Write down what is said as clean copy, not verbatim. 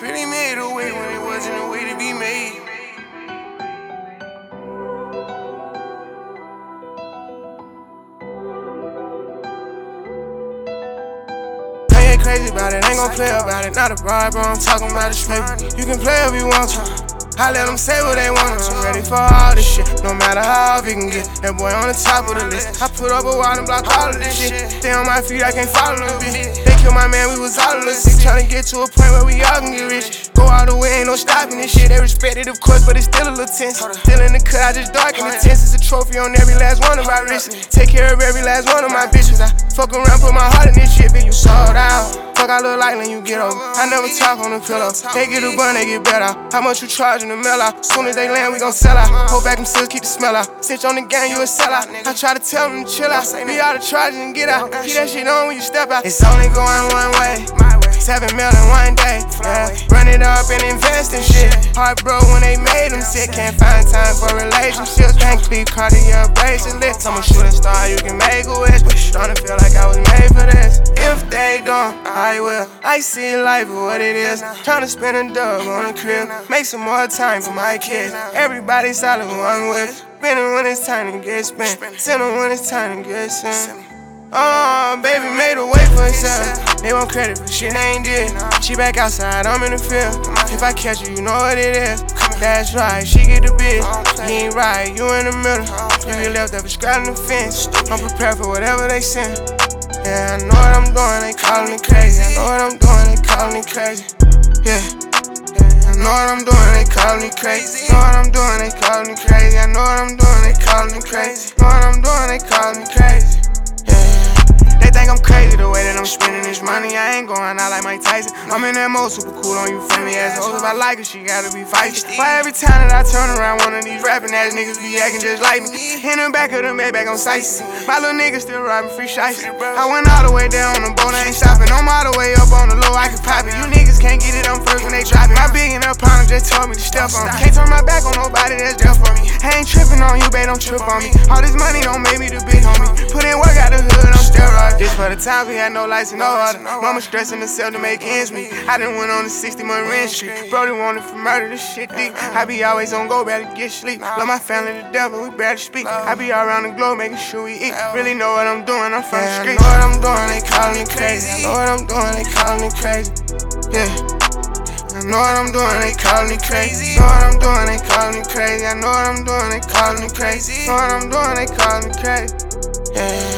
Really made a way when it wasn't a way to be made. I ain't crazy about it, ain't gon' play about it. Not a bribe, bro, I'm talking about this paper. You can play if you want to. I let them say what they want. I'm ready for all this shit, no matter how off you can get. That boy on the top of the list. I put up a wall and block all of this shit. Stay on my feet, I can't follow a bit. They killed my man, we was all of us sick. Tryna get to a point where we all can get rich. Go all the way, ain't no stopping this shit. They respect it, of course, but it's still a little tense. Still in the cut, I just darken the tense. It's a trophy on every last one of my wrists. Take care of every last one of my bitches. I fuck around, put my heart in this shit, but you sold out. Fuck, I look like when you get over. I never talk on the pillow. They get a bun, they get better. How much you charging the mail out? Soon as they land, we gon' sell out. Hold back them seals, keep the smell out. Snitch on the gang, you a sellout. I try to tell them to chill out. Be out of charge and get out. Keep that shit on when you step out. It's only going one way. 7 mil in one day. Yeah. Run it up and invest in shit. Heart broke when they made them sick. Can't find time for relationships. Bank speed, Cartier bracelet. I'm a shooting star, you can make a wish. Starting to feel like I was made for this. If they don't, I will. I see life for what it is. Tryna spend a dub on a crib. Make some more time for my kids. Everybody solid one with. Spending when it's time to get spent. Sending when it's time to get sent. Oh, baby made a way for herself. They want credit for shit they ain't did. She back outside, I'm in the field. If I catch you, you know what it is. That's right, she get the bid. He ain't right, you in the middle. If you left up, scratching the fence. I'm prepared for whatever they send. Yeah, I know what I'm doing, they calling me crazy. I know what I'm doing, they calling me crazy. Yeah, I know what I'm doing, they calling me crazy. Know what I'm doing, they calling me crazy. I know what I'm doing, they calling me crazy. Know what I'm doing, they calling me crazy. They think I'm crazy the way that I'm spending this money. I ain't going out like Mike Tyson. I'm in that mode, super cool on you friendly assholes. If I like her, she gotta be feisty. Why every time that I turn around, one of these rapping ass niggas be acting just like me? In the back of the Maybach on sightseeing. My little nigga still robbing free shiesty. I went all the way down on the boat, I ain't stopping. I'm all the way up on the low, I can pop it. You niggas can't get it, I'm first when they drop it. My big and up partner just told me to step on me. Can't turn my back on nobody that's there for me. I ain't tripping on you, babe, don't trip on me. All this money don't make me the big homie. Put in work out the hood, I'm steroids. This for the time we had no lights and no water. Mama stressing herself to make ends meet. I done went on the 60-month rent street. Brody wanted for murder, this shit deep. I be always on go, better get sleep. Love my family to death, but we barely speak. I be all around the globe making sure we eat. Really know what I'm doing, I'm from the street. I know what I'm doing, they calling me crazy. I know what I'm doing, they calling me crazy. Yeah. I know what I'm doing, they calling me crazy. Know what I'm doing, they calling me crazy. I know what I'm doing, they calling me crazy. Know what I'm doing, they calling me crazy. Yeah.